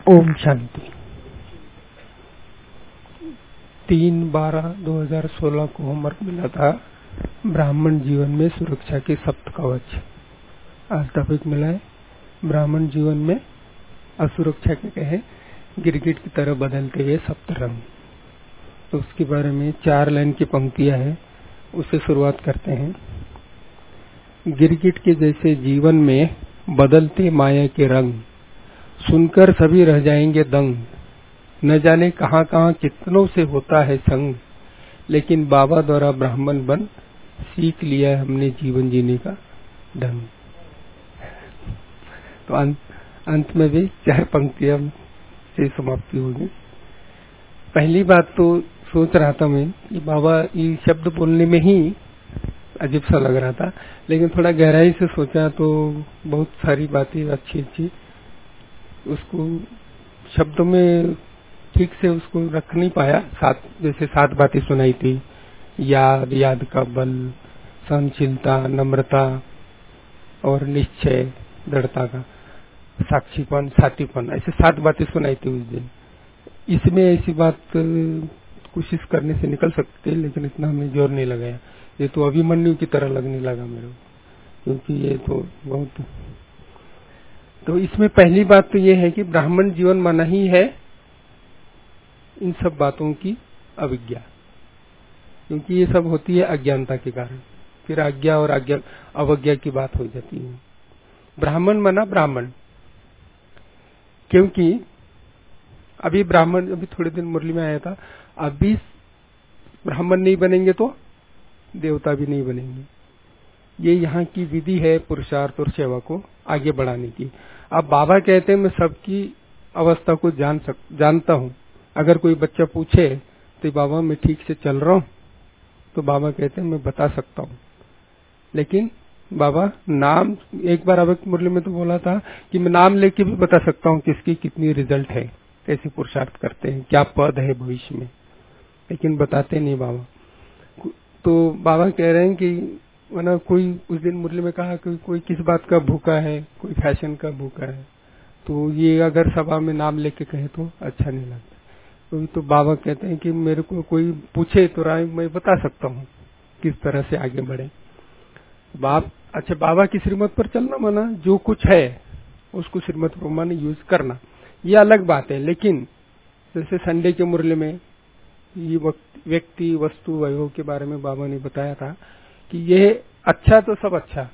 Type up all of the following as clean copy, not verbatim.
ओम शांति। 3/12/2016 को होमवर्क मिला था, ब्राह्मण जीवन में सुरक्षा के सप्त कवच। आज टॉपिक मिला है ब्राह्मण जीवन में असुरक्षा के कहे गिरगिट की तरह बदलते हुए सप्त रंग। तो उसके बारे में 4 लाइन की पंक्तियां हैं, उससे शुरुआत करते हैं। गिरगिट के जैसे जीवन में बदलते माया के रंग, सुनकर सभी रह जाएंगे दंग। न जाने कहां कहां कितनों से होता है संग, लेकिन बाबा द्वारा ब्राह्मण बन सीख लिया है हमने जीवन जीने का ढंग। तो अंत में भी 4 पंक्तियां से समाप्ति होगी। पहली बात तो सोच रहा था मैं कि बाबा ये शब्द बोलने में ही अजीब सा लग रहा था, लेकिन थोड़ा गहराई से सोचा तो बहुत सारी बातें अच्छी उसको शब्दों में ठीक से उसको रख नहीं पाया। जैसे 7 बातें सुनाई थी, याद का बल, सहनशीलता, नम्रता और निश्चय, दृढ़ता का, साक्षीपन, साथीपन, ऐसे 7 बातें सुनाई थी उस दिन। इसमें ऐसी बात कोशिश करने से निकल सकती है, लेकिन इतना हमने जोर नहीं लगाया। ये तो अभिमन्यु की तरह लगने लगा मेरे को, क्योंकि ये तो बहुत। तो इसमें पहली बात तो ये है कि ब्राह्मण जीवन माना ही है इन सब बातों की अविज्ञा, क्योंकि ये सब होती है अज्ञानता के कारण। फिर आज्ञा और अवज्ञा की बात हो जाती है। ब्राह्मण माना ब्राह्मण, क्योंकि अभी ब्राह्मण, अभी थोड़े दिन मुरली में आया था, अभी ब्राह्मण नहीं बनेंगे तो देवता भी नहीं बनेंगे। ये यहाँ की विधि है पुरुषार्थ और सेवा को आगे बढ़ाने की। अब बाबा कहते हैं मैं सबकी अवस्था को जानता हूँ। अगर कोई बच्चा पूछे तो बाबा मैं ठीक से चल रहा हूँ, तो बाबा कहते हैं मैं बता सकता हूँ। लेकिन बाबा नाम, एक बार अब मुरली में तो बोला था कि मैं नाम लेके भी बता सकता हूँ किसकी कितनी रिजल्ट है, कैसे पुरुषार्थ करते हैं, क्या पद है भविष्य में, लेकिन बताते नहीं बाबा। तो बाबा कह रहे हैं कि वरना कोई उस दिन मुरली में कहा कि कोई किस बात का भूखा है, कोई फैशन का भूखा है, तो ये अगर सभा में नाम लेके कहे तो अच्छा नहीं लगता। तो बाबा कहते हैं कि मेरे को कोई पूछे तो राय मैं बता सकता हूँ किस तरह से आगे बढ़े। अच्छा, बाबा की श्रीमत पर चलना माना जो कुछ है उसको श्रीमत प्रमाणे यूज करना, ये अलग बात है। लेकिन जैसे संडे के मुरली में ये व्यक्ति वस्तु वैभव के बारे में बाबा ने बताया था कि ये अच्छा तो सब अच्छा,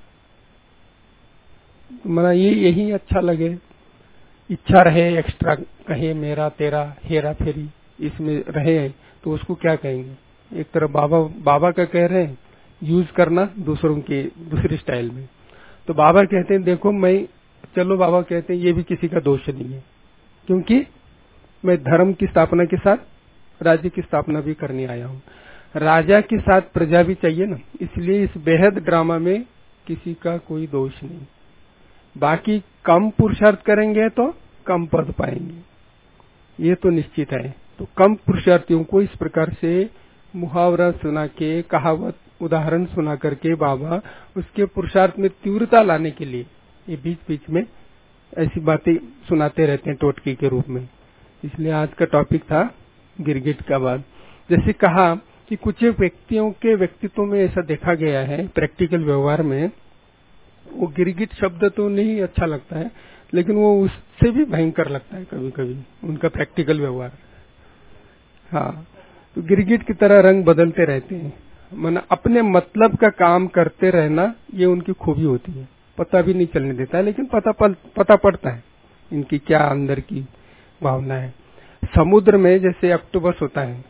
माना ये यही अच्छा लगे, इच्छा रहे, एक्स्ट्रा कहे, मेरा तेरा हेरा फेरी इसमें रहे, तो उसको क्या कहेंगे। एक तरह बाबा का कह रहे हैं यूज करना दूसरों के दूसरी स्टाइल में। तो बाबा कहते हैं देखो चलो बाबा कहते हैं ये भी किसी का दोष नहीं है, क्योंकि मैं धर्म की स्थापना के साथ राज्य की स्थापना भी करने आया हूँ। राजा के साथ प्रजा भी चाहिए ना, इसलिए इस बेहद ड्रामा में किसी का कोई दोष नहीं। बाकी कम पुरुषार्थ करेंगे तो कम पद पाएंगे, ये तो निश्चित है। तो कम पुरुषार्थियों को इस प्रकार से मुहावरा सुना के, कहावत, उदाहरण सुना करके बाबा उसके पुरुषार्थ में तीव्रता लाने के लिए ये बीच बीच में ऐसी बातें सुनाते रहते हैं टोटके के रूप में। इसलिए आज का टॉपिक था गिरगिट का बाद। जैसे कहा कि कुछ व्यक्तियों के व्यक्तित्व में ऐसा देखा गया है, प्रैक्टिकल व्यवहार में वो गिरगिट शब्द तो नहीं अच्छा लगता है, लेकिन वो उससे भी भयंकर लगता है कभी कभी उनका प्रैक्टिकल व्यवहार। हाँ, तो गिरगिट की तरह रंग बदलते रहते हैं, माना अपने मतलब का काम करते रहना, ये उनकी खूबी होती है। पता भी नहीं चलने देता है, लेकिन पता पड़ता है इनकी क्या अंदर की भावना है। समुद्र में जैसे ऑक्टोपस होता है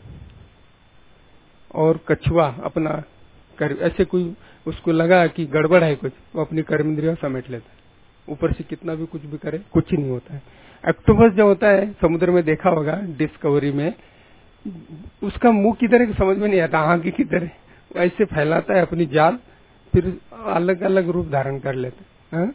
और कछुआ अपना ऐसे कोई उसको लगा कि गड़बड़ है कुछ, वो अपनी कर्मेंद्रियां समेट लेता है, ऊपर से कितना भी कुछ भी करे कुछ नहीं होता है। ऑक्टोपस जो होता है समुद्र में देखा होगा डिस्कवरी में, उसका मुंह किधर है समझ में नहीं आता, आगे किधर है, ऐसे फैलाता है अपनी जाल, फिर अलग अलग रूप धारण कर लेता है।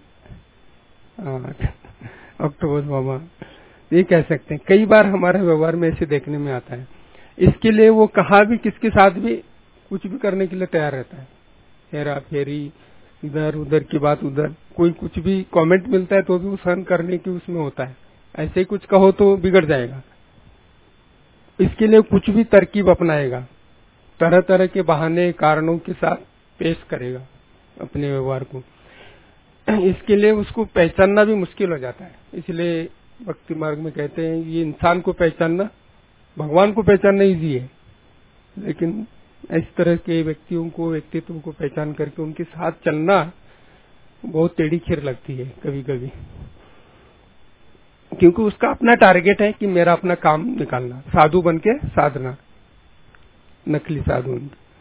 ऑक्टोपस बाबा ये कह सकते हैं। कई बार हमारे व्यवहार में ऐसे देखने में आता है। इसके लिए वो कहा भी किसके साथ भी कुछ भी करने के लिए तैयार रहता है, हेरा फेरी, इधर उधर की बात उधर, कोई कुछ भी कमेंट मिलता है तो भी वो सहन करने की उसमें होता है, ऐसे ही कुछ कहो तो बिगड़ जाएगा। इसके लिए कुछ भी तरकीब अपनाएगा, तरह तरह के बहाने कारणों के साथ पेश करेगा अपने व्यवहार को। इसके लिए उसको पहचानना भी मुश्किल हो जाता है। इसलिए भक्ति मार्ग में कहते हैं ये इंसान को पहचानना, भगवान को पहचानना इजी है, लेकिन इस तरह के व्यक्तियों को, व्यक्तित्व को पहचान करके उनके साथ चलना बहुत टेढ़ी खीर लगती है कभी कभी, क्योंकि उसका अपना टारगेट है कि मेरा अपना काम निकालना, साधु बन के साधना, नकली साधु।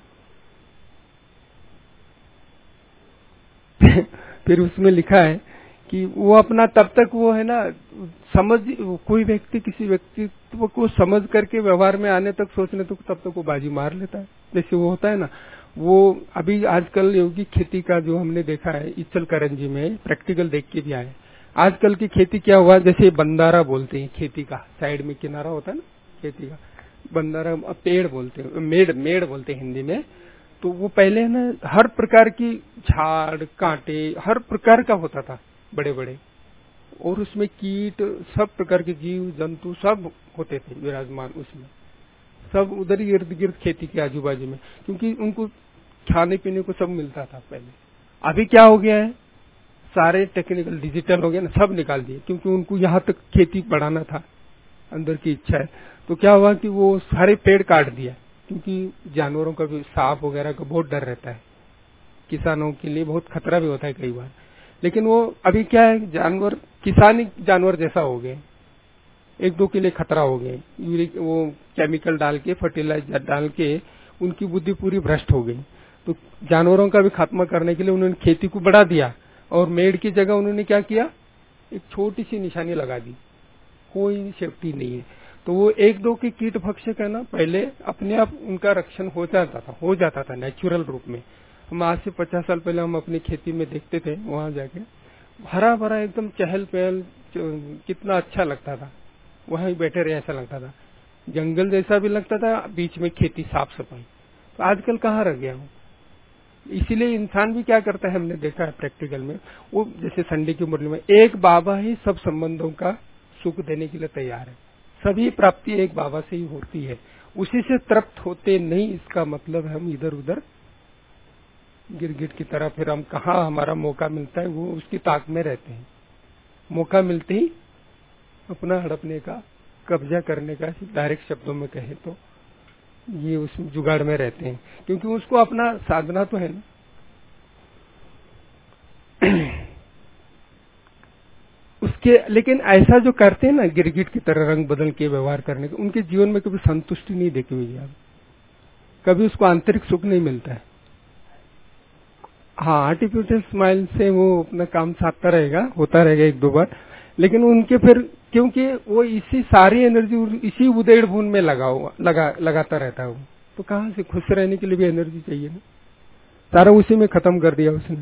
फिर उसमें लिखा है कि वो अपना तब तक वो है ना समझ, कोई व्यक्ति किसी व्यक्तित्व को समझ करके व्यवहार में आने तक, सोचने तक, तब तक वो बाजी मार लेता है। जैसे वो होता है ना, वो अभी आजकल योगिक खेती का जो हमने देखा है इचल करंजी में, प्रैक्टिकल देख के भी आए। आजकल की खेती क्या हुआ, जैसे बंदारा बोलते हैं खेती का, साइड में किनारा होता है ना खेती का, बंदारा पेड़ बोलते हैं, मेड़ बोलते हैं हिंदी में। तो वो पहले ना हर प्रकार की झाड़ कांटे हर प्रकार का होता था, बड़े बड़े, और उसमें कीट, सब प्रकार के जीव जंतु सब होते थे विराजमान उसमें, सब उधर ही इर्द गिर्द खेती के आजू बाजू में, क्योंकि उनको खाने पीने को सब मिलता था पहले। अभी क्या हो गया है, सारे टेक्निकल डिजिटल हो गया ना, सब निकाल दिए, क्योंकि उनको यहाँ तक खेती बढ़ाना था, अंदर की इच्छा है। तो क्या हुआ कि वो सारे पेड़ काट दिया, क्योंकि जानवरों का भी, सांप वगैरह का बहुत डर रहता है, किसानों के लिए बहुत खतरा भी होता है कई बार। लेकिन वो अभी क्या है, जानवर किसानी जानवर जैसा हो गए, एक दो के लिए खतरा हो गए, वो केमिकल डाल के, फर्टिलाइजर डाल के उनकी बुद्धि पूरी भ्रष्ट हो गई। तो जानवरों का भी खात्मा करने के लिए उन्होंने खेती को बढ़ा दिया, और मेड़ की जगह उन्होंने क्या किया, एक छोटी सी निशानी लगा दी, कोई सेफ्टी नहीं है। तो वो एक दो के कीट भक्षक है ना, पहले अपने आप उनका रक्षण हो जाता था नेचुरल रूप में। हम आज से 50 साल पहले हम अपनी खेती में देखते थे, वहां जाके हरा भरा एकदम चहल पहल, कितना अच्छा लगता था, वहां ही बैठे रहे ऐसा लगता था, जंगल जैसा भी लगता था, बीच में खेती, साफ सफाई। तो आजकल कहाँ रह गया हूँ। इसीलिए इंसान भी क्या करता है, हमने देखा है प्रैक्टिकल में, वो जैसे संडे की मुरली में, एक बाबा ही सब संबंधों का सुख देने के लिए तैयार है, सभी प्राप्ति एक बाबा से ही होती है, उसी से तृप्त होते नहीं, इसका मतलब हम इधर उधर गिरगिट की तरह, फिर हम कहाँ हमारा मौका मिलता है वो उसकी ताक में रहते हैं, मौका मिलते ही अपना हड़पने का, कब्जा करने का, डायरेक्ट शब्दों में कहे तो ये उस जुगाड़ में रहते हैं, क्योंकि उसको अपना साधना तो है ना। उसके लेकिन ऐसा जो करते हैं ना गिरगिट की तरह रंग बदल के व्यवहार करने का, उनके जीवन में कभी संतुष्टि नहीं देखी हुई है, कभी उसको आंतरिक सुख नहीं मिलता है। हाँ, आर्टिफिशियल स्माइल से वो अपना काम साधता रहेगा, होता रहेगा एक दो बार, लेकिन उनके फिर, क्योंकि वो इसी सारी एनर्जी इसी उधेड़ बुन में लगाता रहता है वो, तो कहाँ से खुश रहने के लिए भी एनर्जी चाहिए ना, सारा उसी में खत्म कर दिया उसने।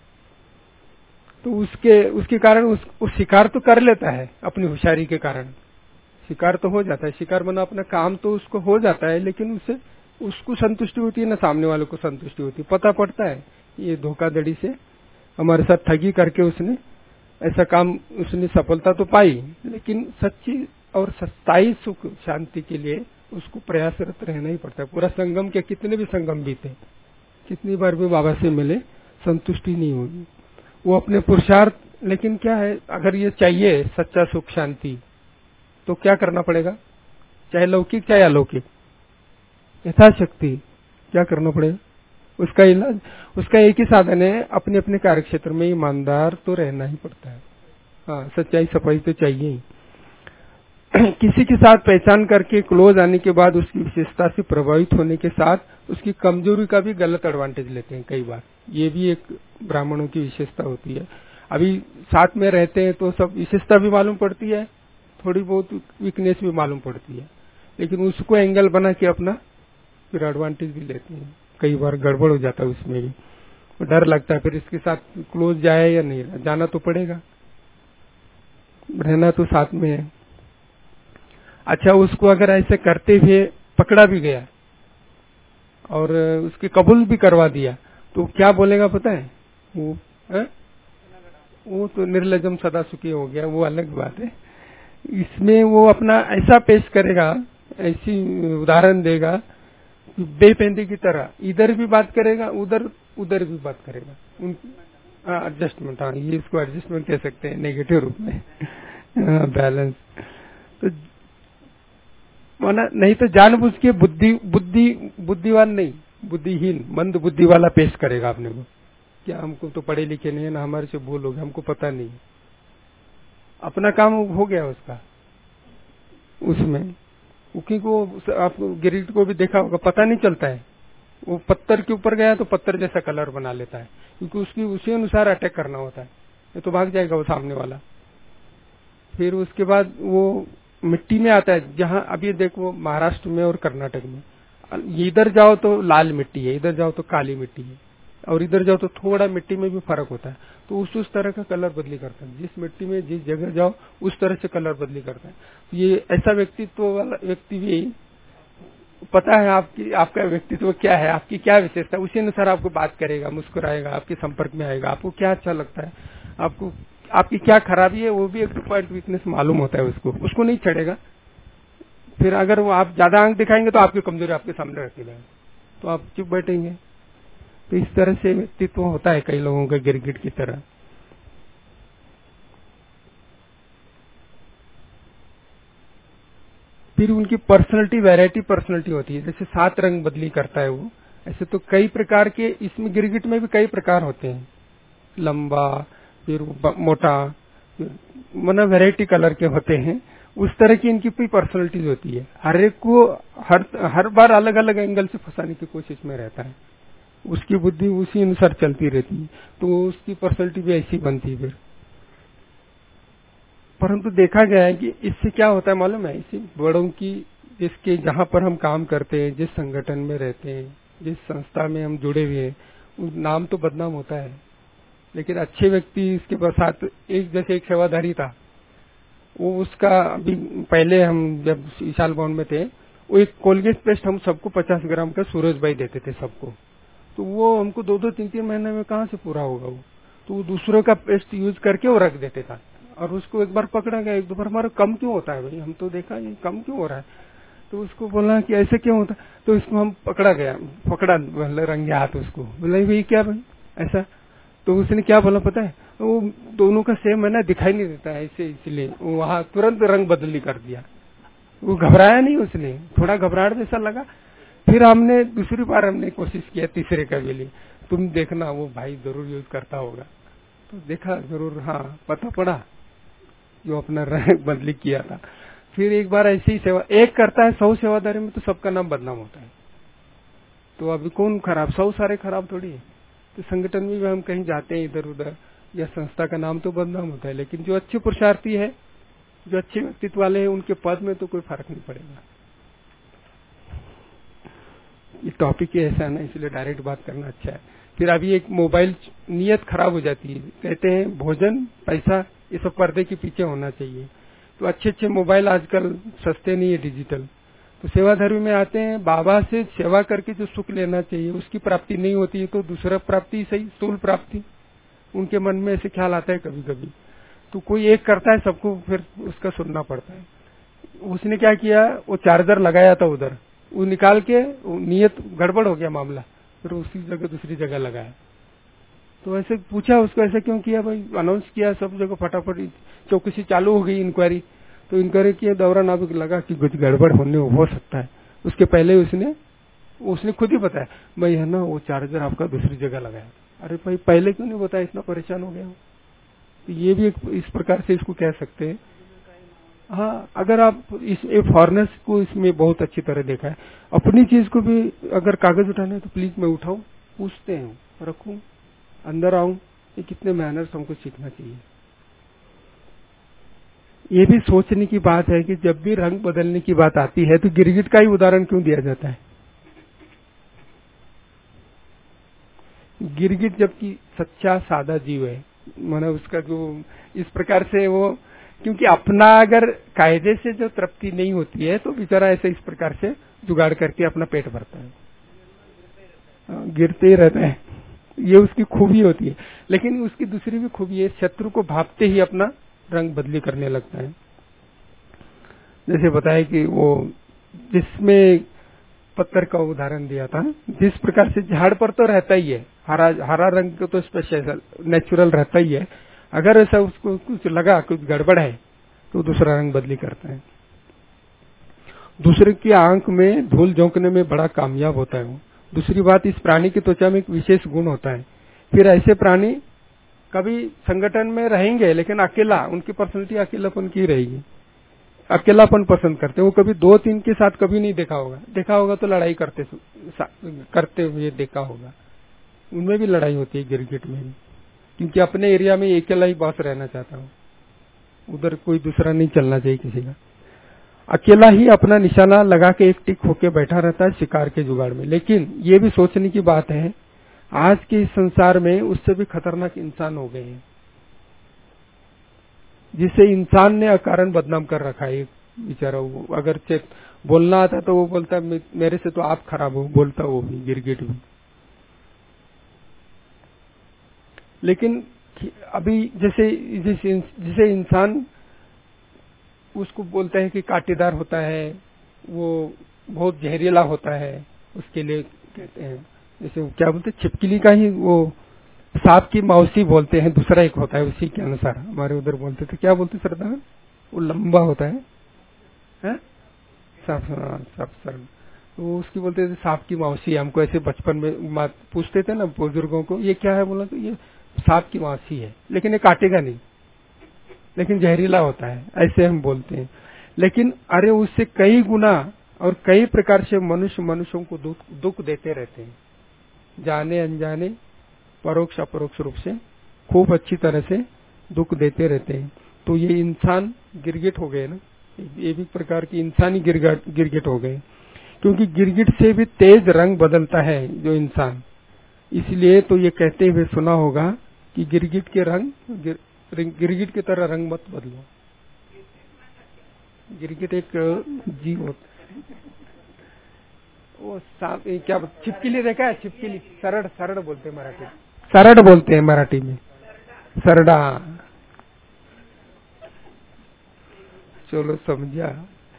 तो उसके कारण उस शिकार तो कर लेता है अपनी होशियारी के कारण, शिकार तो हो जाता है, शिकार बना अपना काम तो उसको हो जाता है, लेकिन उसको संतुष्टि होती है ना, सामने वालों को संतुष्टि होती है, पता पड़ता है ये धोखाधड़ी से हमारे साथ ठगी करके उसने ऐसा काम, उसने सफलता तो पाई, लेकिन सच्ची और स्थायी सुख शांति के लिए उसको प्रयासरत रहना ही पड़ता है। पूरा संगम के कितने भी संगम बीते, कितनी बार भी बाबा से मिले, संतुष्टि नहीं होगी, वो अपने पुरुषार्थ। लेकिन क्या है, अगर ये चाहिए सच्चा सुख शांति, तो क्या करना पड़ेगा, चाहे लौकिक चाहे अलौकिक, यथाशक्ति क्या करना पड़ेगा, उसका इलाज, उसका एक ही साधन है, अपने अपने कार्यक्षेत्र में ईमानदार तो रहना ही पड़ता है। हाँ, सच्चाई सफाई तो चाहिए ही। किसी के साथ पहचान करके क्लोज आने के बाद उसकी विशेषता से प्रभावित होने के साथ उसकी कमजोरी का भी गलत एडवांटेज लेते हैं कई बार, ये भी एक ब्राह्मणों की विशेषता होती है। अभी साथ में रहते हैं तो सब विशेषता भी मालूम पड़ती है, थोड़ी बहुत वीकनेस भी मालूम पड़ती है, लेकिन उसको एंगल बना के अपना फिर एडवांटेज भी लेते हैं, कई बार गड़बड़ हो जाता है उसमें भी, डर लगता है फिर इसके साथ क्लोज जाए या नहीं, जाना तो पड़ेगा, रहना तो साथ में है। अच्छा, उसको अगर ऐसे करते हुए पकड़ा भी गया और उसके कबूल भी करवा दिया तो क्या बोलेगा पता है, वो तो निर्लजम सदा सुखी हो गया, वो अलग बात है। इसमें वो अपना ऐसा पेश करेगा, ऐसी उदाहरण देगा बेपेंदे की तरह, इधर भी बात करेगा, उधर उधर भी बात करेगा। एडजस्टमेंट, हाँ ये इसको एडजस्टमेंट कह सकते हैं नेगेटिव रूप में। बैलेंस तो माना नहीं तो जानबूझ के बुद्धिवान नहीं, बुद्धिहीन मंद बुद्धि वाला पेश करेगा अपने को, क्या हमको तो पढ़े लिखे नहीं है ना, हमारे से भूल हो गया, हमको पता नहीं, अपना काम हो गया उसका उसमें। क्योंकि वो आपको गिरगिट को भी देखा होगा, पता नहीं चलता है, वो पत्थर के ऊपर गया तो पत्थर जैसा कलर बना लेता है, क्योंकि उसकी उसी अनुसार अटैक करना होता है, ये तो भाग जाएगा वो सामने वाला। फिर उसके बाद वो मिट्टी में आता है, जहां अभी देखो महाराष्ट्र में और कर्नाटक में, इधर जाओ तो लाल मिट्टी है, इधर जाओ तो काली मिट्टी है, और इधर जाओ तो थोड़ा मिट्टी में भी फर्क होता है, तो उस तरह का कलर बदली करता है। जिस मिट्टी में जिस जगह जाओ उस तरह से कलर बदली करता है। ये ऐसा व्यक्तित्व वाला व्यक्ति भी पता है आपका व्यक्तित्व क्या है, आपकी क्या विशेषता, उसी अनुसार आपको बात करेगा, मुस्कुराएगा, आपके संपर्क में आएगा, आपको क्या अच्छा लगता है, आपको आपकी क्या खराबी है, वो भी एक पॉइंट वीकनेस मालूम होता है उसको नहीं छेड़ेगा। फिर अगर वो आप ज्यादा आंख दिखाएंगे तो आपकी कमजोरी आपके सामने रखी जाएगी, तो आप चुप बैठेंगे। तो इस तरह से व्यक्तित्व होता है कई लोगों का गिरगिट की तरह। फिर उनकी पर्सनैलिटी वैरायटी पर्सनैलिटी होती है, जैसे 7 रंग बदली करता है वो, ऐसे तो कई प्रकार के इसमें गिरगिट में भी कई प्रकार होते हैं, लंबा, फिर मोटा, माना वैरायटी कलर के होते हैं। उस तरह की इनकी भी पर्सनैलिटीज होती है, हर एक को हर बार अलग अलग एंगल से फंसाने की कोशिश में रहता है, उसकी बुद्धि उसी अनुसार चलती रहती है, तो उसकी पर्सनैलिटी भी ऐसी बनती है। फिर परंतु देखा गया है कि इससे क्या होता है मालूम है, इसी बड़ों की, जिसके जहां पर हम काम करते हैं, जिस संगठन में रहते हैं, जिस संस्था में हम जुड़े हुए हैं, नाम तो बदनाम होता है, लेकिन अच्छे व्यक्ति इसके साथ जैसे एक सेवाधारी था, वो उसका अभी पहले हम जब विशाल भवन में थे, वो एक कोलगेट पेस्ट हम सबको 50 ग्राम का सूरज भाई देते थे सबको, तो वो हमको 2-2, 3-3 महीने में कहाँ से पूरा होगा वो, तो वो दूसरों का पेस्ट यूज करके वो रख देते था। और उसको एक बार पकड़ा गया, 1-2 बार, हमारा कम क्यों होता है भाई, हम तो देखा ये कम क्यों हो रहा है, तो उसको बोला कि ऐसे क्यों होता, तो इसको हम पकड़ा रंगे हाथ उसको, बोला भाई क्या भाई ऐसा, तो उसने क्या बोला पता है, वो दोनों का सेम है ना, दिखाई नहीं देता है ऐसे, इसलिए वो वहां तुरंत रंग बदली कर दिया, वो घबराया नहीं, उसने थोड़ा घबराहट जैसा लगा। फिर हमने दूसरी बार हमने कोशिश किया, तीसरे का भी लिए, तुम देखना वो भाई जरूर यूज करता होगा, तो देखा जरूर, हाँ पता पड़ा जो अपना रंग बदली किया था। फिर एक बार ऐसी ही सेवा एक करता है, 100 सेवादारी में तो सबका नाम बदनाम होता है, तो अभी कौन खराब, 100 सारे खराब थोड़ी है। तो संगठन में भी हम कहीं जाते हैं इधर उधर, या संस्था का नाम तो बदनाम होता है, लेकिन जो अच्छे पुरुषार्थी है, जो अच्छे व्यक्तित्व वाले हैं, उनके पद में तो कोई फर्क नहीं पड़ेगा। ये टॉपिक ही ऐसा है ना, इसलिए डायरेक्ट बात करना अच्छा है। फिर अभी एक मोबाइल नियत खराब हो जाती है, कहते हैं भोजन पैसा ये सब पर्दे के पीछे होना चाहिए, तो अच्छे मोबाइल आजकल सस्ते नहीं है, डिजिटल, तो सेवाधर्म में आते हैं, बाबा से सेवा करके जो सुख लेना चाहिए उसकी प्राप्ति नहीं होती है, तो दूसरा प्राप्ति सही, स्थूल प्राप्ति, उनके मन में ऐसे ख्याल आता है कभी कभी, तो कोई एक करता है सबको फिर उसका सुनना पड़ता है। उसने क्या किया, वो चार्जर लगाया था उधर, वो निकाल के नियत गड़बड़ हो गया मामला, फिर उसी जगह दूसरी जगह लगाया, तो ऐसे पूछा उसको ऐसे क्यों किया भाई, अनाउंस किया सब जगह, फटाफट चौकसी चालू हो गई, इंक्वायरी, तो इंक्वायरी के दौरान अब लगा कि कुछ गड़बड़ होने हो सकता है, उसके पहले उसने खुद ही बताया भाई है ना, वो चार्जर आपका दूसरी जगह लगाया। अरे भाई पहले क्यों नहीं बताया, इतना परेशान हो गया हूँ। तो ये भी इस प्रकार से इसको कह सकते हैं। हाँ, अगर आप फॉरनर्स को इसमें बहुत अच्छी तरह देखा है, अपनी चीज को भी अगर कागज उठाना है तो प्लीज मैं उठाऊं, पूछते हैं, रखूं, अंदर आऊं, ये कितने मैनर्स हमको सीखना चाहिए। ये भी सोचने की बात है कि जब भी रंग बदलने की बात आती है तो गिरगिट का ही उदाहरण क्यों दिया जाता है। गिरगिट जबकि सच्चा सादा जीव है, माना उसका जो इस प्रकार से वो, क्योंकि अपना अगर कायदे से जो तृप्ति नहीं होती है तो बेचारा ऐसे इस प्रकार से जुगाड़ करके अपना पेट भरता है, गिरते ही रहता है, ये उसकी खूबी होती है। लेकिन उसकी दूसरी भी खूबी है, शत्रु को भापते ही अपना रंग बदली करने लगता है। जैसे बताया कि वो जिसमें पत्थर का उदाहरण दिया था, जिस प्रकार से झाड़ पर तो रहता ही है, हरा रंग को तो स्पेशल नेचुरल रहता ही है, अगर ऐसा उसको कुछ लगा, कुछ गड़बड़ है, तो दूसरा रंग बदली करता है। दूसरे की आंख में धूल झोंकने में बड़ा कामयाब होता है वो। दूसरी बात, इस प्राणी की त्वचा में एक विशेष गुण होता है। फिर ऐसे प्राणी कभी संगठन में रहेंगे लेकिन अकेला, उनकी पर्सनैलिटी अकेलापन की रहेगी, अकेलापन पसंद करते। वो कभी 2-3 के साथ कभी नहीं देखा होगा तो लड़ाई करते हुए देखा होगा। उनमें भी लड़ाई होती है, गिरगिट में भी, क्योंकि अपने एरिया में अकेला ही बॉस रहना चाहता हूँ, उधर कोई दूसरा नहीं चलना चाहिए किसी का। अकेला ही अपना निशाना लगा के एक टिक होके बैठा रहता है शिकार के जुगाड़ में। लेकिन ये भी सोचने की बात है, आज के इस संसार में उससे भी खतरनाक इंसान हो गए हैं, जिसे इंसान ने अकारण बदनाम कर रखा है। बेचारा वो अगर बोलना आता तो वो बोलता मेरे से तो आप खराब हो, बोलता वो भी, गिरगिट भी। लेकिन अभी जैसे इंसान उसको बोलते हैं कि कांटेदार होता है, वो बहुत जहरीला होता है, उसके लिए कहते हैं, जैसे क्या बोलते हैं, छिपकली का ही वो सांप की मौसी बोलते हैं, दूसरा एक होता है उसी के अनुसार। हमारे उधर बोलते थे, क्या बोलते श्रद्धा, वो लंबा होता है, सांप सर, वो उसकी बोलते थे सांप की मौसी। हमको ऐसे बचपन में पूछते थे ना बुजुर्गों को, ये क्या है, बोला तो ये सांप की मौसी है, लेकिन ये काटेगा नहीं, लेकिन जहरीला होता है, ऐसे हम बोलते हैं। लेकिन अरे उससे कई गुना और कई प्रकार से मनुष्यों को दुख देते रहते हैं, जाने अनजाने, परोक्ष अपरोक्ष रूप से खूब अच्छी तरह से दुख देते रहते हैं। तो ये इंसान गिरगिट हो गए ना, ये भी प्रकार की इंसानी गिरगिट हो गए, क्योंकि गिरगिट से भी तेज रंग बदलता है जो इंसान। इसलिए तो ये कहते हुए सुना होगा कि गिरगिट की तरह रंग मत बदलो। गिरगिट एक जीव होता है, वो क्या छिपकली देखा है, छिपकली, सरड़ बोलते हैं मराठी, सरड़ बोलते हैं मराठी में, सरडा। चलो समझा,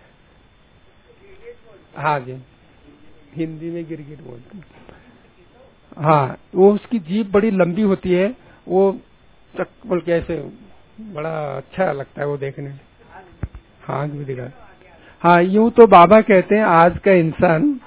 हाँ जी, हिंदी में गिरगिट बोलते हैं। हाँ, वो उसकी जीभ बड़ी लंबी होती है, वो चक बोल के ऐसे बड़ा अच्छा लगता है वो देखने में। हाँ भी दिखा। हाँ, यूं तो बाबा कहते हैं आज का इंसान,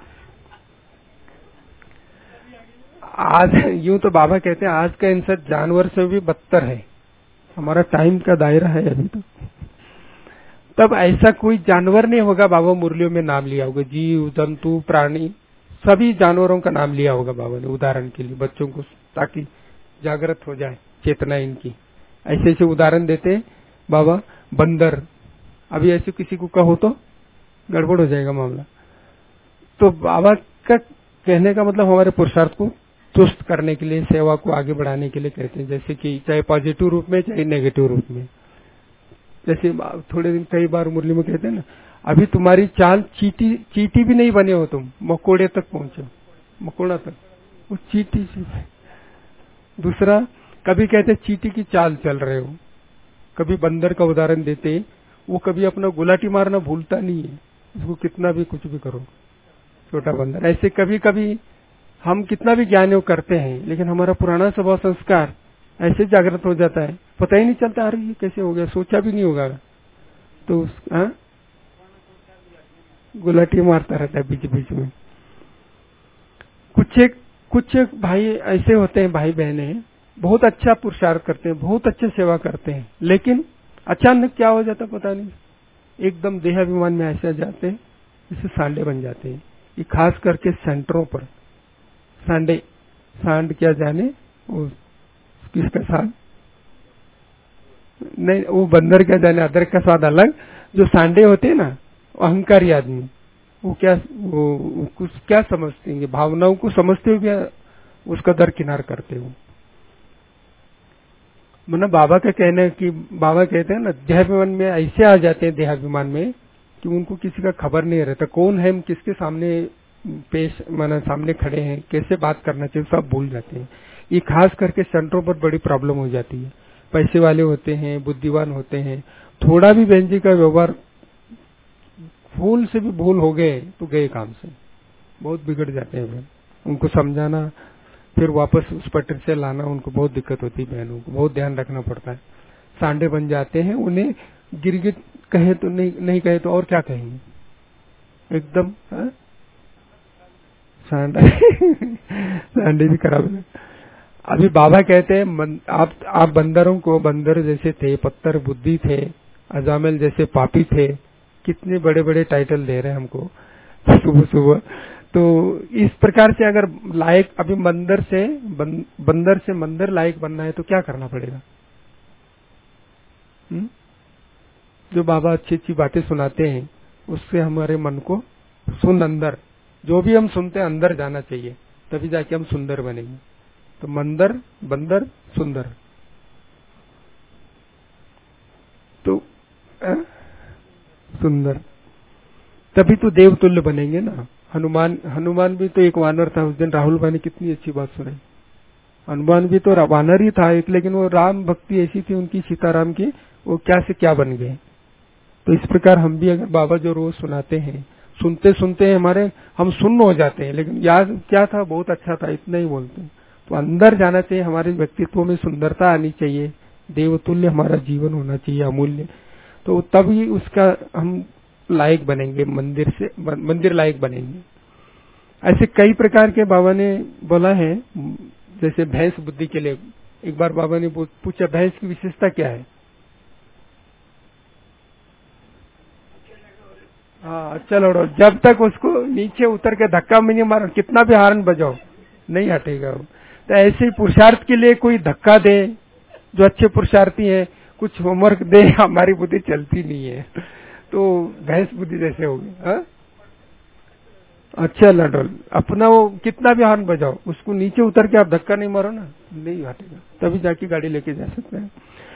यूं तो बाबा कहते हैं आज का इंसान जानवर से भी बदतर है। हमारा टाइम का दायरा है अभी तब ऐसा कोई जानवर नहीं होगा, बाबा मुरलियों में नाम लिया होगा, जीव जंतु प्राणी सभी जानवरों का नाम लिया होगा बाबा ने, उदाहरण के लिए बच्चों को, ताकि जागृत हो जाए चेतना इनकी। ऐसे ऐसे उदाहरण देते हैं बाबा। बंदर, अभी ऐसे किसी को कहो तो गड़बड़ हो जाएगा मामला। तो बाबा का कहने का मतलब हमारे पुरुषार्थ को चुस्त करने के लिए, सेवा को आगे बढ़ाने के लिए कहते हैं, जैसे कि चाहे पॉजिटिव रूप में चाहे नेगेटिव रूप में। जैसे थोड़े दिन कई बार मुरली में कहते हैं ना, अभी तुम्हारी चाल चीटी भी नहीं बने हो, तुम मकोड़े तक पहुंचो, मकोड़ा तक, वो चीटी से। दूसरा, कभी कहते चीटी की चाल चल रहे हो, कभी बंदर का उदाहरण देते, वो कभी अपना गुलाटी मारना भूलता नहीं है, उसको कितना भी कुछ भी करो, छोटा बंदर। ऐसे कभी कभी हम कितना भी ज्ञान योग करते हैं, लेकिन हमारा पुराना स्वभाव संस्कार ऐसे जागृत हो जाता है, पता ही नहीं चलता, अरे ये कैसे हो गया, सोचा भी नहीं होगा, तो गुलाटी मारता रहता है बीच बीच में। कुछ भाई ऐसे होते हैं, भाई बहने बहुत अच्छा पुरुषार्थ करते हैं, बहुत अच्छे सेवा करते हैं, लेकिन अचानक क्या हो जाता पता नहीं, एकदम देहाभिमान में ऐसे जाते हैं, जैसे सांडे बन जाते हैं। ये खास करके सेंटरों पर सांड क्या जाने वो किसका स्वाद, नहीं वो बंदर क्या जाने, अदरक का स्वाद अलग। जो सांडे होते हैं ना, अहंकारी आदमी, वो कुछ क्या समझते हैं, भावनाओं को समझते हुए उसका दरकिनार करते हो। मतलब बाबा का कहना है कि बाबा कहते हैं ना, देहाभिमान में ऐसे आ जाते हैं, देहाभिमान में कि उनको किसी का खबर नहीं रहता, कौन है, हम किसके सामने सामने खड़े हैं, कैसे बात करना चाहिए, सब भूल जाते हैं। ये खास करके सेंटरों पर बड़ी प्रॉब्लम हो जाती है। पैसे वाले होते हैं, बुद्धिमान होते हैं, थोड़ा भी बहन जी का व्यवहार भूल से भी भूल हो गए तो गए काम से, बहुत बिगड़ जाते हैं बहन। उनको समझाना फिर वापस उस पटरी से लाना, उनको बहुत दिक्कत होती है। बहनों को बहुत ध्यान रखना पड़ता है। सांडे बन जाते हैं, उन्हें गिरगिट कहे तो नहीं कहे तो और क्या कहेंगे, एकदम सांडे भी खराब है। अभी बाबा कहते हैं आप बंदरों को, बंदर जैसे थे, पत्थर बुद्धि थे, अजामिल जैसे पापी थे, कितने बड़े बड़े टाइटल दे रहे हैं हमको सुबह सुबह। तो इस प्रकार से अगर लायक, अभी बंदर से मंदिर लायक बनना है तो क्या करना पड़ेगा? जो बाबा अच्छी अच्छी बातें सुनाते हैं उससे हमारे मन को अंदर, जो भी हम सुनते हैं अंदर जाना चाहिए, तभी जाके हम सुंदर बनेंगे। तो मंदर, बंदर, सुंदर, तो सुंदर, तभी तो देवतुल्य बनेंगे ना। हनुमान भी तो एक वानर था। उस दिन राहुल भाई ने कितनी अच्छी बात सुनाई। हनुमान भी तो वानर ही था एक, लेकिन वो राम भक्ति ऐसी थी उनकी, सीताराम की, वो क्या से क्या बन गए। तो इस प्रकार हम भी अगर बाबा जो रोज सुनाते हैं, सुनते सुनते हम सुन्न हो जाते हैं, लेकिन याद क्या था, बहुत अच्छा था, इतना ही बोलते हैं। तो अंदर जाना चाहिए, हमारे व्यक्तित्व में सुंदरता आनी चाहिए, देवतुल्य हमारा जीवन होना चाहिए, अमूल्य। तो तभी उसका हम लायक बनेंगे, मंदिर लायक बनेंगे। ऐसे कई प्रकार के बाबा ने बोला है। जैसे भैंस बुद्धि के लिए एक बार बाबा ने पूछा, भैंस की विशेषता क्या है? हाँ, अच्छा लड़ो, जब तक उसको नीचे उतर के धक्का में नहीं मारो, कितना भी हार्न बजाओ नहीं हटेगा वो। तो ऐसे ही पुरुषार्थ के लिए कोई धक्का दे, जो अच्छे पुरुषार्थी है, कुछ होमवर्क दे, हमारी बुद्धि चलती नहीं है, तो भैंस बुद्धि जैसे होगी। अच्छा लड़ो, अपना वो कितना भी हार्न बजाओ, उसको नीचे उतर के आप धक्का नहीं मारो ना, नहीं हटेगा, तभी जाके गाड़ी लेके जा सकते हैं।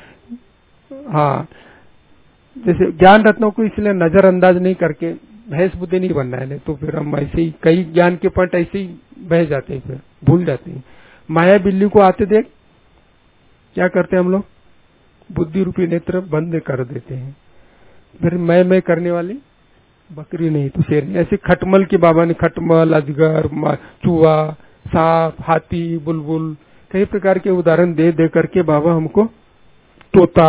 हाँ, जैसे ज्ञान रत्नों को इसलिए नजरअंदाज नहीं करके भैंस बुद्धि नहीं बनना है, तो फिर हम ऐसे ही कई ज्ञान के पॉइंट ऐसे ही बह जाते हैं, फिर भूल जाते हैं। माया बिल्ली को आते देख क्या करते हैं हम लोग, बुद्धि रूपी नेत्र बंद कर देते हैं। फिर मैं करने वाली बकरी नहीं तो शेर नहीं। ऐसे खटमल के बाबा ने, खटमल, अजगर, चूहा, सांप, हाथी, बुलबुल, कई प्रकार के उदाहरण दे दे करके बाबा हमको, तोता,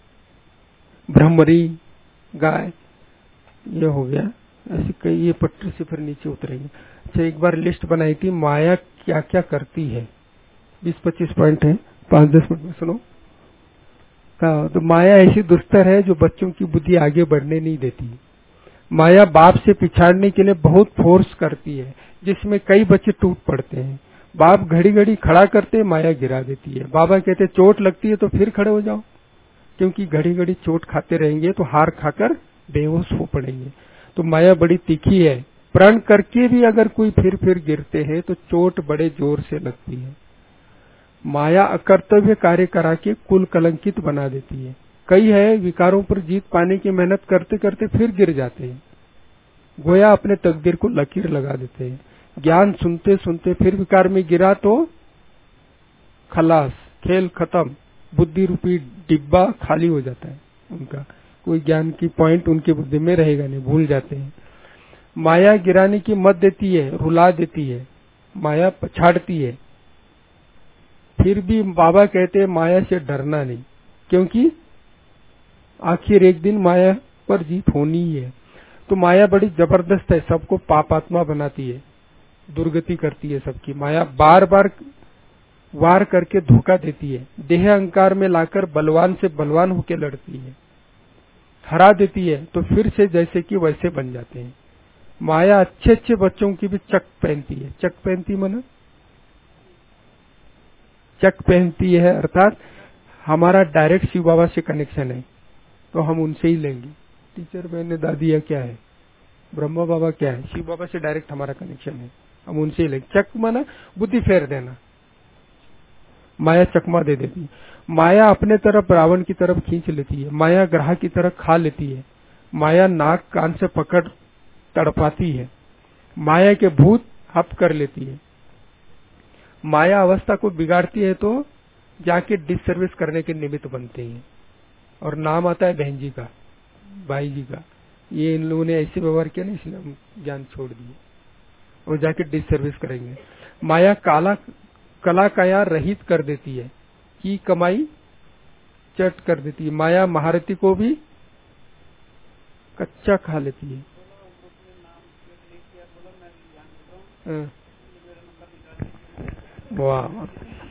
भ्रमरी, गाय, ये हो गया। ऐसे कई, ये पटरी से फिर नीचे उतरेंगे। अच्छा, एक बार लिस्ट बनाई थी, माया क्या क्या करती है, 20-25 पॉइंट है, 5-10 मिनट में सुनो। तो माया ऐसी दुस्तर है जो बच्चों की बुद्धि आगे बढ़ने नहीं देती। माया बाप से पिछाड़ने के लिए बहुत फोर्स करती है, जिसमें कई बच्चे टूट पड़ते हैं। बाप घड़ी घड़ी खड़ा करते, माया गिरा देती है। बाबा कहते चोट लगती है तो फिर खड़े हो जाओ, क्योंकि घड़ी घड़ी चोट खाते रहेंगे तो हार खाकर बेहोश हो पड़ेंगे। तो माया बड़ी तीखी है, प्रण करके भी अगर कोई फिर गिरते हैं तो चोट बड़े जोर से लगती है। माया अकर्तव्य कार्य करा के कुल कलंकित बना देती है। कई है विकारों पर जीत पाने की मेहनत करते करते फिर गिर जाते हैं, गोया अपने तकदीर को लकीर लगा देते हैं। ज्ञान सुनते सुनते फिर विकार में गिरा तो खलास, खेल खत्म, बुद्धि रूपी डिब्बा खाली हो जाता है उनका, कोई ज्ञान की पॉइंट उनकी बुद्धि में रहेगा नहीं, भूल जाते हैं। माया गिराने की मत देती है, रुला देती है, माया पछाड़ती है। फिर भी बाबा कहते हैं माया से डरना नहीं, क्योंकि आखिर एक दिन माया पर जीत होनी ही है। तो माया बड़ी जबरदस्त है, सबको पापात्मा बनाती है, दुर्गति करती है सबकी। माया बार बार वार करके धोखा देती है, देह अहंकार में लाकर बलवान से बलवान होकर लड़ती है, हरा देती है तो फिर से जैसे कि वैसे बन जाते हैं। माया अच्छे अच्छे बच्चों की भी चक पहनती है। चक पहनती माना, चक पहनती है अर्थात हमारा डायरेक्ट शिव बाबा से कनेक्शन है, तो हम उनसे ही लेंगे। टीचर बहन दादी या क्या है, ब्रह्मा बाबा क्या है, शिव बाबा से डायरेक्ट हमारा कनेक्शन है, हम उनसे ही लेंगे। चक माना बुद्धि फेर देना, माया चकमा दे देती है। माया अपने तरफ रावण की तरफ खींच लेती है, माया ग्राह की तरह खा लेती है, माया नाक कान से पकड़ तड़पाती है, माया के भूत हप कर लेती है। माया अवस्था को बिगाड़ती है तो जाके डिससर्विस करने के निमित्त बनते हैं, और नाम आता है बहन जी का, भाई जी का, ये इन लोगों ने ऐसे व्यवहार किया ना, इसलिए हम ज्ञान छोड़ दिए और जाके डिसर्विस करेंगे। माया कला काया रहित कर देती है, की कमाई चट कर देती है। माया महारथी को भी कच्चा खा लेती है। वाह,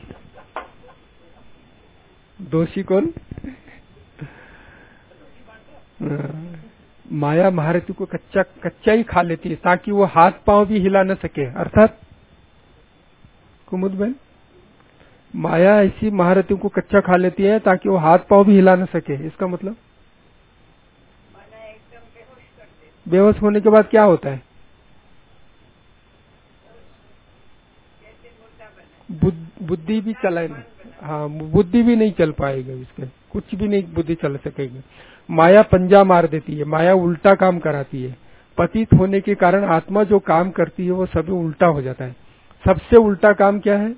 दोषी कौन? माया महारथी को कच्चा ही खा लेती है ताकि वो हाथ पांव भी हिला न सके। अर्थात कुमुद बहन, माया ऐसी महारथियों को कच्चा खा लेती है ताकि वो हाथ पांव भी हिला न सके। इसका मतलब बेहोश होने के बाद क्या होता है? बुद्धि भी चला नहीं। हाँ, बुद्धि भी नहीं चल पाएगा, इसके कुछ भी नहीं बुद्धि चल सकेगी। माया पंजा मार देती है, माया उल्टा काम कराती है। पतित होने के कारण आत्मा जो काम करती है वो सभी उल्टा हो जाता है। सबसे उल्टा काम क्या है?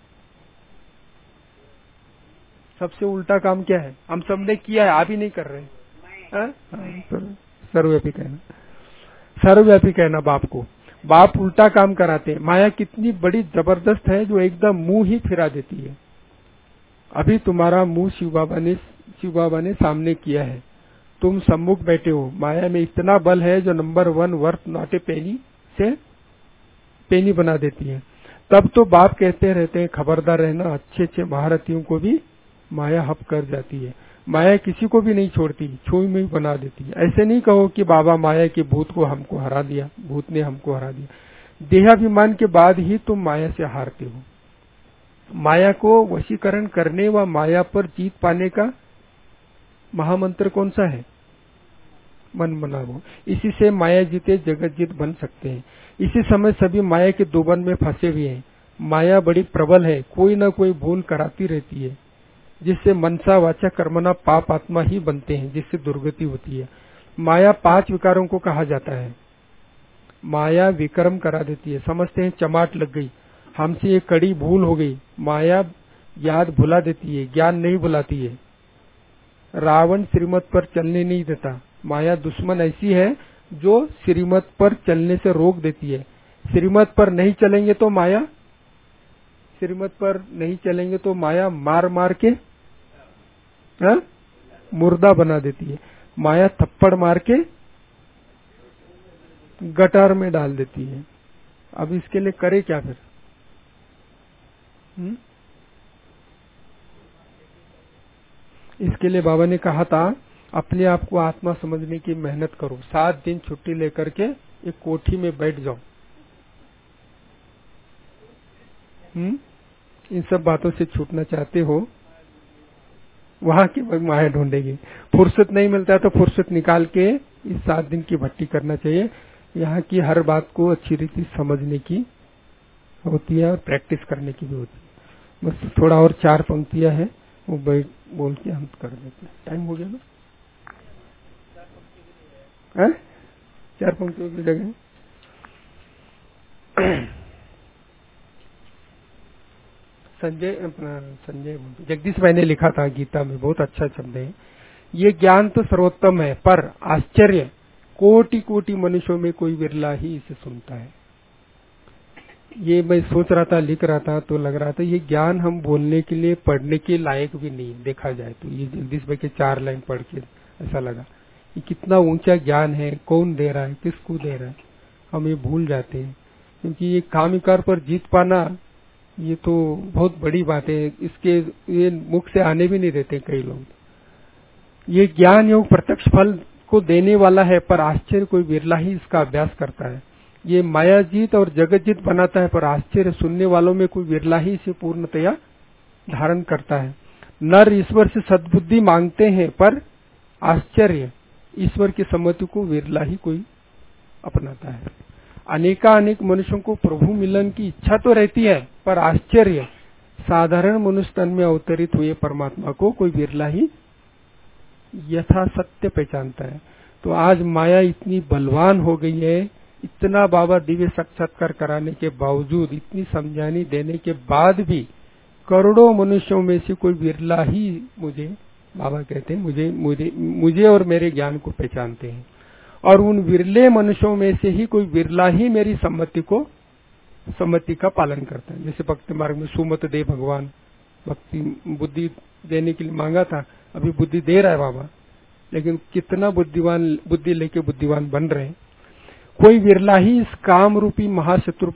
सबसे उल्टा काम क्या है? हम सबने किया है, आप ही नहीं कर रहे। सर्वव्यापी कहना, सर्वव्यापी कहना बाप को। बाप उल्टा काम कराते हैं। माया कितनी बड़ी जबरदस्त है जो एकदम मुंह ही फिरा देती है। अभी तुम्हारा मुंह शिव बाबा ने सामने किया है, तुम सम्मुख बैठे हो। माया में इतना बल है जो number 1 worth not a penny से पेनी बना देती है। तब तो बाप कहते रहते हैं खबरदार रहना, अच्छे अच्छे महारथियों को भी माया हप कर जाती है। माया किसी को भी नहीं छोड़ती, छुई में बना देती है। ऐसे नहीं कहो कि बाबा माया के भूत को हमको हरा दिया, भूत ने हमको हरा दिया। देहाभिमान के बाद ही तुम माया से हारते हो। माया को वशीकरण करने व माया पर जीत पाने का महामंत्र कौन सा है? मन मनावो। इसी से माया जीते जगत जीत बन सकते हैं। इसी समय सभी माया के दोबन में फंसे हुए हैं। माया बड़ी प्रबल है, कोई ना कोई भूल कराती रहती है, जिससे मनसा वाचा कर्मना पाप आत्मा ही बनते हैं, जिससे दुर्गति होती है। माया 5 विकारों को कहा जाता है। माया विक्रम करा देती है। समझते हैं चमाट लग गई, हमसे ये कड़ी भूल हो गई। माया याद भुला देती है, ज्ञान नहीं भुलाती है। रावण श्रीमत पर चलने नहीं देता। माया दुश्मन ऐसी है जो श्रीमत पर चलने से रोक देती है। श्रीमत पर नहीं चलेंगे तो माया, श्रीमत पर नहीं चलेंगे तो माया मार मार के मुर्दा बना देती है। माया थप्पड़ मार के गटार में डाल देती है। अब इसके लिए करे क्या फिर? इसके लिए बाबा ने कहा था अपने आप को आत्मा समझने की मेहनत करो। 7 दिन छुट्टी लेकर के एक कोठी में बैठ जाओ। इन सब बातों से छूटना चाहते हो, वहां की माया ढूंढेगी। फुर्सत नहीं मिलता है तो फुर्सत निकाल के इस 7 दिन की भट्टी करना चाहिए। यहाँ की हर बात को अच्छी रीति समझने की होती है और प्रैक्टिस करने की भी होती है। बस थोड़ा और 4 पंक्तियां हैं, वो बोल के हम कर देते हैं। टाइम हो गया ना? 4 पंक्तियों की जगह संजय जगदीश भाई ने लिखा था गीता में, बहुत अच्छा शब्द है। ये ज्ञान तो सर्वोत्तम है, पर आश्चर्य कोटि कोटि मनुष्यों में कोई विरला ही इसे सुनता है। ये मैं सोच रहा था, लिख रहा था तो लग रहा था ये ज्ञान हम बोलने के लिए पढ़ने के लायक भी नहीं, देखा जाए तो। ये जगदीश भाई के 4 लाइन पढ़ के ऐसा लगा ये कितना ऊंचा ज्ञान है, कौन दे रहा है, किसको दे रहा है, हम ये भूल जाते हैं। क्योंकि ये काम विकार पर जीत पाना ये तो बहुत बड़ी बात है। इसके ये मुख से आने भी नहीं देते कई लोग। ये ज्ञान योग प्रत्यक्ष फल को देने वाला है, पर आश्चर्य कोई विरला ही इसका अभ्यास करता है। ये माया जीत और जगत जीत बनाता है, पर आश्चर्य सुनने वालों में कोई विरला ही इसे पूर्णतया धारण करता है। नर ईश्वर से सद्बुद्धि मांगते हैं, पर आश्चर्य ईश्वर की सम्मति को विरला ही कोई अपनाता है। अनेक मनुष्यों को प्रभु मिलन की इच्छा तो रहती है, पर आश्चर्य साधारण मनुष्य तन में अवतरित हुए परमात्मा को कोई विरला ही यथा सत्य पहचानता है। तो आज माया इतनी बलवान हो गई है, इतना बाबा दिव्य साक्षात्कार कराने के बावजूद, इतनी समझानी देने के बाद भी करोड़ों मनुष्यों में से कोई विरला ही मुझे, बाबा कहते हैं, मुझे और मेरे ज्ञान को पहचानते हैं। और उन विरले मनुष्यों में से ही कोई विरला ही मेरी सम्मति का पालन करता है। जैसे भक्ति मार्ग में सुमत दे भगवान, भक्ति बुद्धि देने के लिए मांगा था, अभी बुद्धि दे रहा है बाबा, लेकिन कितना बुद्धि लेके बुद्धिवान बन रहे हैं। कोई विरला ही इस काम रूपी महाशत्रु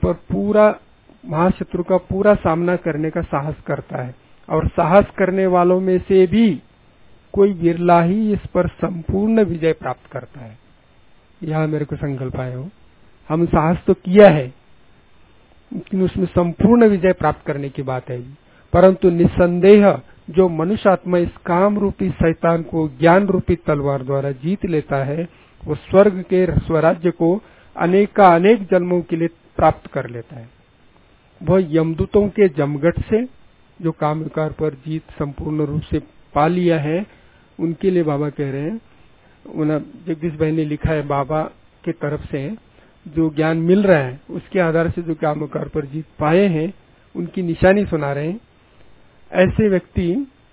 का पूरा सामना करने का साहस करता है, और साहस करने वालों में से भी कोई विरला ही इस पर संपूर्ण विजय प्राप्त करता है। यहां मेरे को संकल्प आया हो, हम साहस तो किया है लेकिन उसमें संपूर्ण विजय प्राप्त करने की बात है। परंतु निस्संदेह जो मनुष्य आत्मा इस काम रूपी शैतान को ज्ञान रूपी तलवार द्वारा जीत लेता है, वो स्वर्ग के स्वराज्य को अनेक जन्मों के लिए प्राप्त कर लेता है। वह यमदूतों के जमघट से जो काम विकार पर जीत संपूर्ण रूप से पा लिया है, उनके लिए बाबा कह रहे हैं, जगदीश भाई ने लिखा है, बाबा के तरफ से जो ज्ञान मिल रहा है उसके आधार से जो काम विकार पर जीत पाए हैं उनकी निशानी सुना रहे हैं। ऐसे व्यक्ति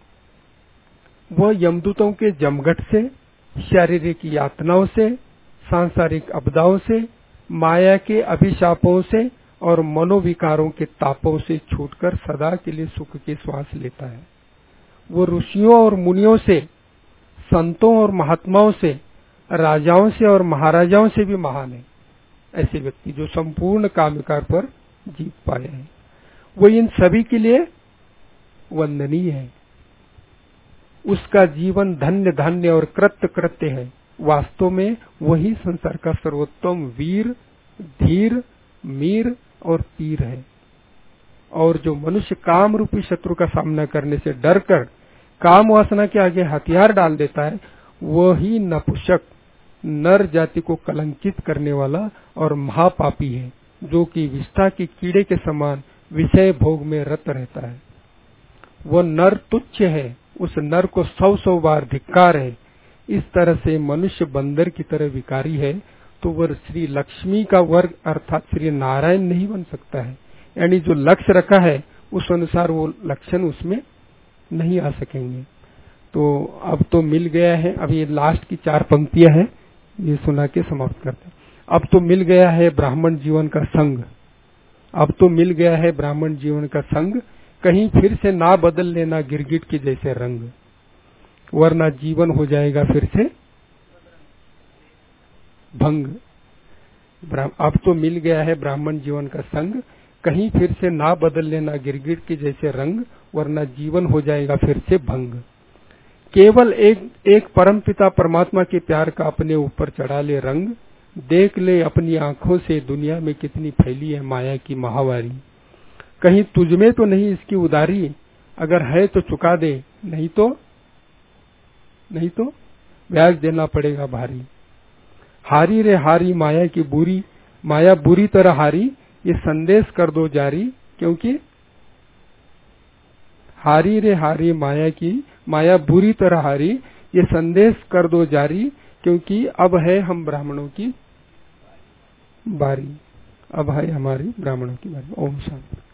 वह यमदूतों के जमघट से, शारीरिक यातनाओं से, सांसारिक आपदाओं से, माया के अभिशापों से और मनोविकारों के तापों से छूटकर सदा के लिए सुख की श्वास लेता है। वो ऋषियों और मुनियों से, संतों और महात्माओं से, राजाओं से और महाराजाओं से भी महान है। ऐसे व्यक्ति जो संपूर्ण काम विकार पर जीत पाए हैं, वो इन सभी के लिए वंदनीय है। उसका जीवन धन्य धान्य और कृत्य है। वास्तव में वही संसार का सर्वोत्तम वीर, धीर, मीर और पीर है। और जो मनुष्य काम रूपी शत्रु का सामना करने से डरकर काम वासना के आगे हथियार डाल देता है, वही नपुंसक, नर जाति को कलंकित करने वाला और महापापी है, जो कि विष्ठा के कीड़े के समान विषय भोग में रत रहता है। वह नर तुच्छ है, उस नर को 100 बार धिक्कार है। इस तरह से मनुष्य बंदर की तरह विकारी है, तो वह श्री लक्ष्मी का वर्ग अर्थात श्री नारायण नहीं बन सकता है। यानी जो लक्ष्य रखा है उस अनुसार वो लक्षण उसमें नहीं आ सकेंगे। तो अब तो मिल गया है, अब ये लास्ट की 4 पंक्तियां हैं, ये सुना के समाप्त करते हैं। अब तो मिल गया है ब्राह्मण जीवन का संग, अब तो मिल गया है ब्राह्मण जीवन का संग, कहीं फिर से ना बदल लेना गिरगिट के जैसे रंग, वरना जीवन हो जाएगा फिर से भंग। अब तो मिल गया है ब्राह्मण जीवन का संग, कहीं फिर से ना बदल लेना गिरगिट के जैसे रंग, वरना जीवन हो जाएगा फिर से भंग। केवल एक परमपिता परमात्मा के प्यार का अपने ऊपर चढ़ा ले रंग, देख ले अपनी आंखों से दुनिया में कितनी फैली है माया की महावारी। कहीं तुझमें तो नहीं इसकी उदारी, अगर है तो चुका दे, नहीं तो ब्याज देना पड़ेगा भारी। हारी रे हारी माया की बुरी, माया बुरी तरह हारी, ये संदेश कर दो जारी, क्योंकि हारी रे हारी माया बुरी तरह हारी, ये संदेश कर दो जारी, क्योंकि अब है हम ब्राह्मणों की बारी, अब है हमारी ब्राह्मणों की बारी। ओम शांति।